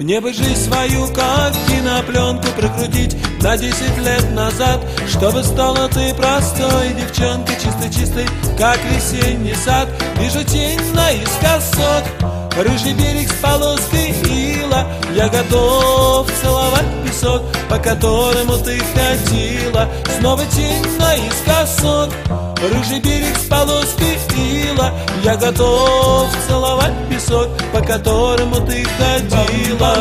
Мне бы жизнь свою, как кинопленку, прокрутить на 10 лет назад, чтобы стала ты простой девчонкой, чистой-чистой, как весенний сад. Вижу тень наискосок, рыжий берег с полоской ила. Я готов целовать песок, по которому ты ходила. Снова тень наискосок, рыжий берег с полоской ила. Я готов целовать песок, по которому ты ходила.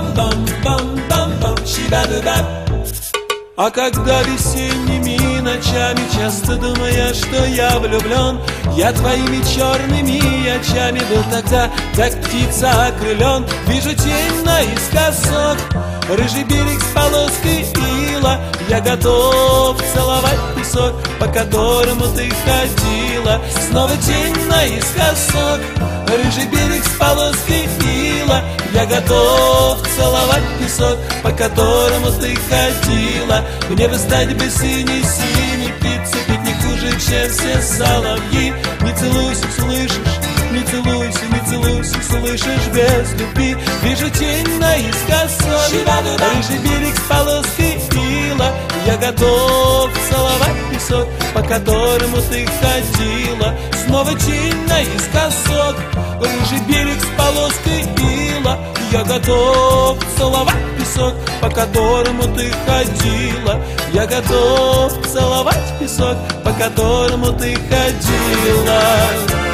А когда весенними ночами часто думая, что я влюблен, я твоими черными очами был тогда, как птица окрылен. Вижу тень наискосок, рыжий берег с полоской ила. Я готов целовать песок, по которому ты ходила. Снова тень наискосок, рыжий берег с полоской ила. Я готов целовать песок, по которому ты ходила. Мне бы стать бы синий-синий, птицы петь не хуже, чем все соловьи. Не целуйся, слышишь? Не целуйся, не целуйся, слышишь, без любви. Вижу тень наискосок, рыжий берег с полоской ила. Я готов целовать песок, по которому ты ходила. Снова тень наискосок, рыжий берег с полоской ила. Я готов целовать песок, по которому ты ходила. Я готов целовать песок, по которому ты ходила.